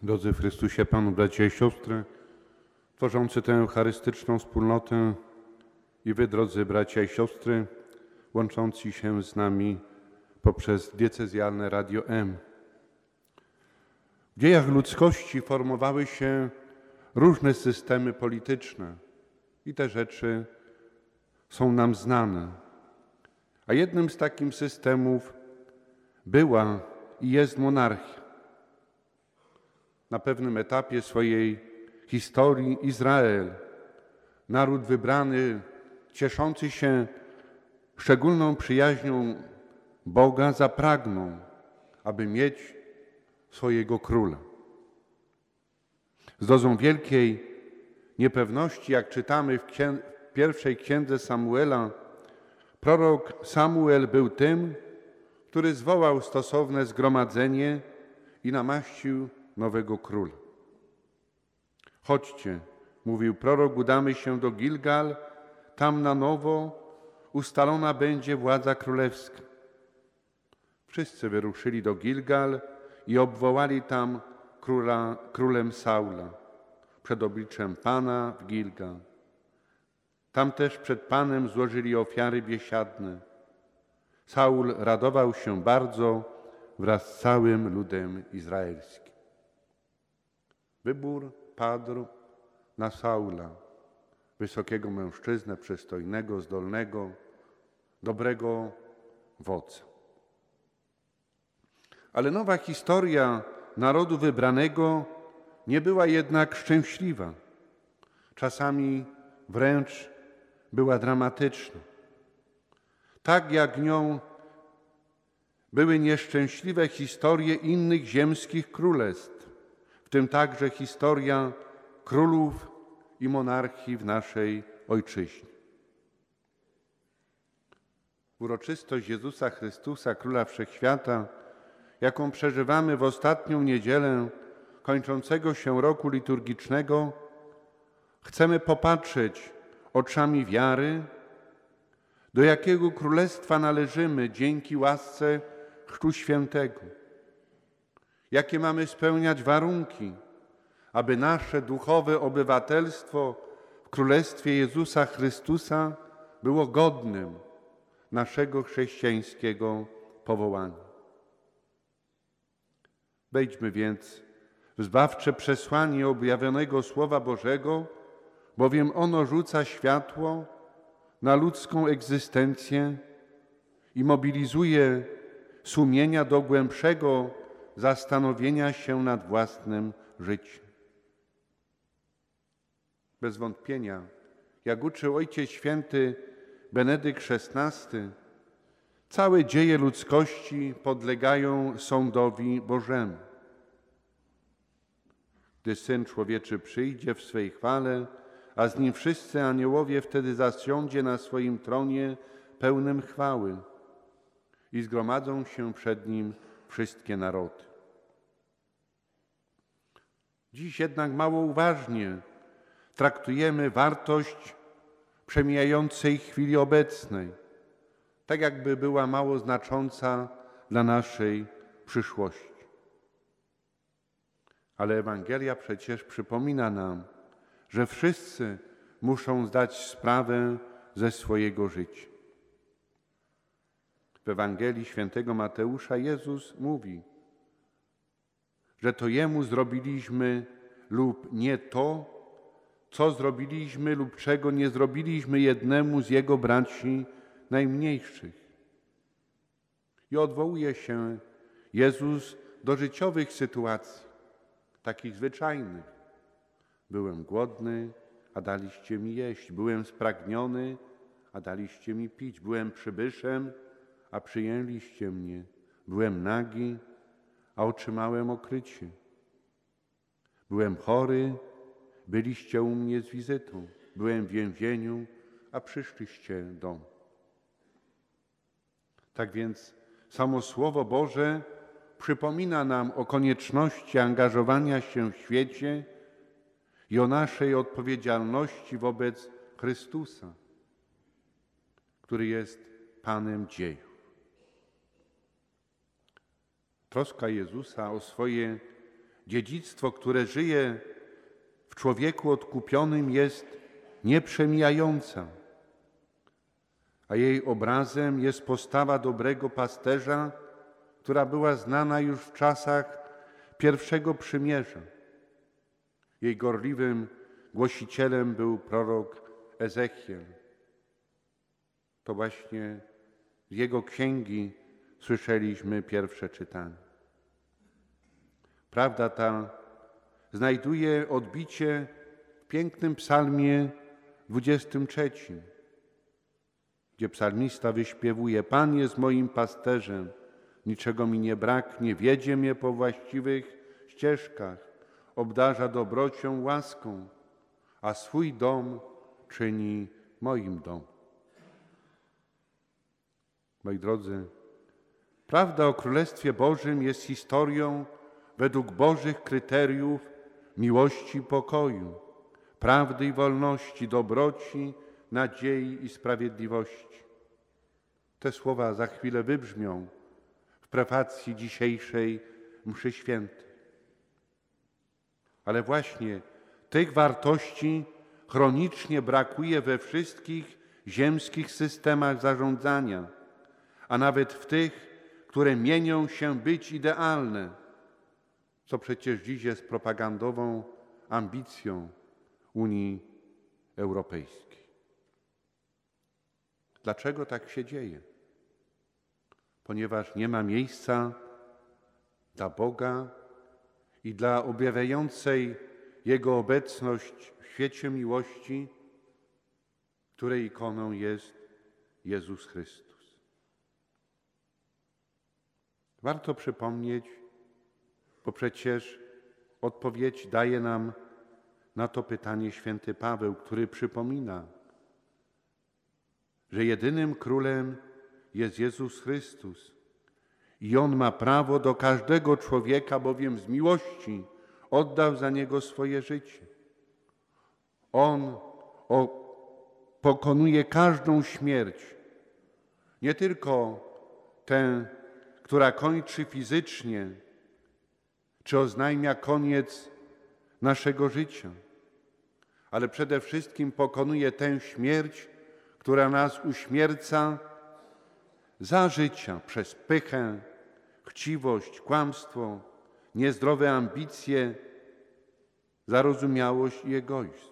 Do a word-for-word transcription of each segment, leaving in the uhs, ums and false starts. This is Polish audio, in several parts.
Drodzy w Chrystusie Panu, bracia i siostry, tworzący tę eucharystyczną wspólnotę i wy, drodzy bracia i siostry, łączący się z nami poprzez diecezjalne Radio M. W dziejach ludzkości formowały się różne systemy polityczne i te rzeczy są nam znane. A jednym z takich systemów była i jest monarchia. Na pewnym etapie swojej historii Izrael, naród wybrany, cieszący się szczególną przyjaźnią Boga, zapragnął, aby mieć swojego króla. Z dozą wielkiej niepewności, jak czytamy w, księ- w pierwszej księdze Samuela, prorok Samuel był tym, który zwołał stosowne zgromadzenie i namaścił nowego króla. Chodźcie, mówił prorok, udamy się do Gilgal, tam na nowo ustalona będzie władza królewska. Wszyscy wyruszyli do Gilgal i obwołali tam króla, królem Saula, przed obliczem Pana w Gilgal. Tam też przed Panem złożyli ofiary biesiadne. Saul radował się bardzo wraz z całym ludem izraelskim. Wybór padł na Saula, wysokiego mężczyznę, przystojnego, zdolnego, dobrego wodza. Ale nowa historia narodu wybranego nie była jednak szczęśliwa. Czasami wręcz była dramatyczna. Tak jak nią były nieszczęśliwe historie innych ziemskich królestw, w tym także historia królów i monarchii w naszej ojczyźnie. Uroczystość Jezusa Chrystusa, Króla Wszechświata, jaką przeżywamy w ostatnią niedzielę kończącego się roku liturgicznego, chcemy popatrzeć oczami wiary, do jakiego królestwa należymy dzięki łasce Chrztu Świętego. Jakie mamy spełniać warunki, aby nasze duchowe obywatelstwo w Królestwie Jezusa Chrystusa było godnym naszego chrześcijańskiego powołania. Wejdźmy więc w zbawcze przesłanie objawionego Słowa Bożego, bowiem ono rzuca światło na ludzką egzystencję i mobilizuje sumienia do głębszego zastanowienia się nad własnym życiem. Bez wątpienia, jak uczył Ojciec Święty Benedykt szesnasty, całe dzieje ludzkości podlegają sądowi Bożemu. Gdy Syn Człowieczy przyjdzie w swej chwale, a z Nim wszyscy aniołowie, wtedy zasiądzie na swoim tronie pełnym chwały i zgromadzą się przed Nim wszystkie narody. Dziś jednak mało uważnie traktujemy wartość przemijającej chwili obecnej, tak jakby była mało znacząca dla naszej przyszłości. Ale Ewangelia przecież przypomina nam, że wszyscy muszą zdać sprawę ze swojego życia. W Ewangelii świętego Mateusza Jezus mówi, że to Jemu zrobiliśmy lub nie to, co zrobiliśmy lub czego nie zrobiliśmy jednemu z Jego braci najmniejszych. I odwołuje się Jezus do życiowych sytuacji, takich zwyczajnych. Byłem głodny, a daliście mi jeść. Byłem spragniony, a daliście mi pić. Byłem przybyszem, a przyjęliście mnie. Byłem nagi, a otrzymałem okrycie. Byłem chory, byliście u mnie z wizytą. Byłem w więzieniu, a przyszliście do mnie. Tak więc samo Słowo Boże przypomina nam o konieczności angażowania się w świecie i o naszej odpowiedzialności wobec Chrystusa, który jest Panem dziejów. Troska Jezusa o swoje Dziedzictwo, które żyje w człowieku odkupionym, jest nieprzemijająca, a jej obrazem jest postawa dobrego pasterza, która była znana już w czasach pierwszego przymierza. Jej gorliwym głosicielem był prorok Ezechiel. To właśnie z jego księgi słyszeliśmy pierwsze czytanie. Prawda ta znajduje odbicie w pięknym psalmie dwudziestym trzecim, gdzie psalmista wyśpiewuje: Pan jest moim pasterzem, niczego mi nie braknie, wiedzie mnie po właściwych ścieżkach, obdarza dobrocią, łaską, a swój dom czyni moim domem. Moi drodzy, prawda o Królestwie Bożym jest historią według Bożych kryteriów miłości i pokoju, prawdy i wolności, dobroci, nadziei i sprawiedliwości. Te słowa za chwilę wybrzmią w prefacji dzisiejszej mszy świętej. Ale właśnie tych wartości chronicznie brakuje we wszystkich ziemskich systemach zarządzania, a nawet w tych, które mienią się być idealne, co przecież dziś jest propagandową ambicją Unii Europejskiej. Dlaczego tak się dzieje? Ponieważ nie ma miejsca dla Boga i dla objawiającej Jego obecność w świecie miłości, której ikoną jest Jezus Chrystus. Warto przypomnieć, bo przecież odpowiedź daje nam na to pytanie święty Paweł, który przypomina, że jedynym królem jest Jezus Chrystus i On ma prawo do każdego człowieka, bowiem z miłości oddał za niego swoje życie. On o, pokonuje każdą śmierć, nie tylko tę, która kończy fizycznie, czy oznajmia koniec naszego życia, ale przede wszystkim pokonuje tę śmierć, która nas uśmierca za życia przez pychę, chciwość, kłamstwo, niezdrowe ambicje, zarozumiałość i egoizm.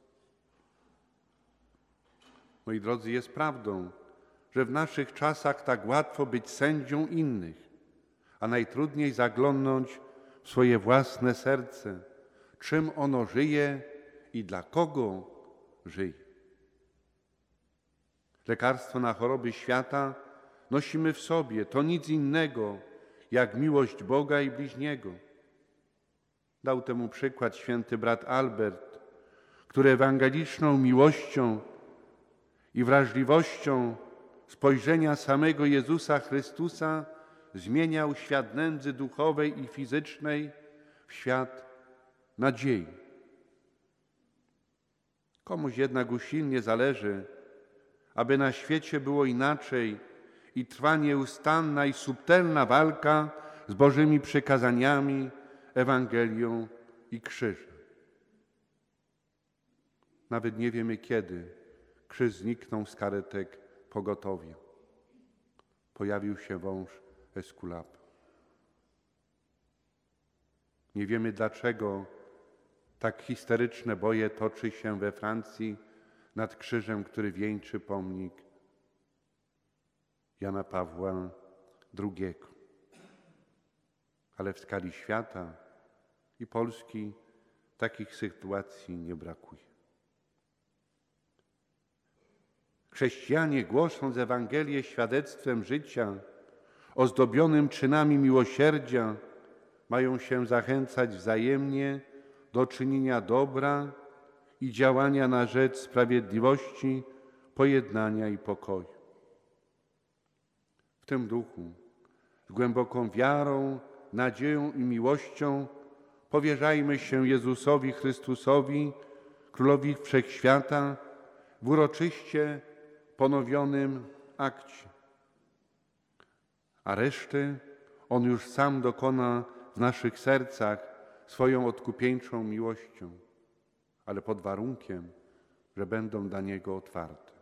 Moi drodzy, jest prawdą, że w naszych czasach tak łatwo być sędzią innych, a najtrudniej zaglądnąć w swoje własne serce, czym ono żyje i dla kogo żyje. Lekarstwo na choroby świata nosimy w sobie. To nic innego jak miłość Boga i bliźniego. Dał temu przykład święty brat Albert, który ewangeliczną miłością i wrażliwością spojrzenia samego Jezusa Chrystusa zmieniał świat nędzy duchowej i fizycznej w świat nadziei. Komuś jednak usilnie zależy, aby na świecie było inaczej i trwa nieustanna i subtelna walka z Bożymi przykazaniami, Ewangelią i krzyżem. Nawet nie wiemy kiedy krzyż zniknął z karetek pogotowia. Pojawił się wąż Eskulapa. Nie wiemy dlaczego tak histeryczne boje toczy się we Francji nad krzyżem, który wieńczy pomnik Jana Pawła drugiego. Ale w skali świata i Polski takich sytuacji nie brakuje. Chrześcijanie, głosząc Ewangelię świadectwem życia, ozdobionym czynami miłosierdzia, mają się zachęcać wzajemnie do czynienia dobra i działania na rzecz sprawiedliwości, pojednania i pokoju. W tym duchu, z głęboką wiarą, nadzieją i miłością powierzajmy się Jezusowi Chrystusowi, Królowi Wszechświata, w uroczyście ponowionym akcie. A reszty On już sam dokona w naszych sercach swoją odkupieńczą miłością, ale pod warunkiem, że będą dla Niego otwarte.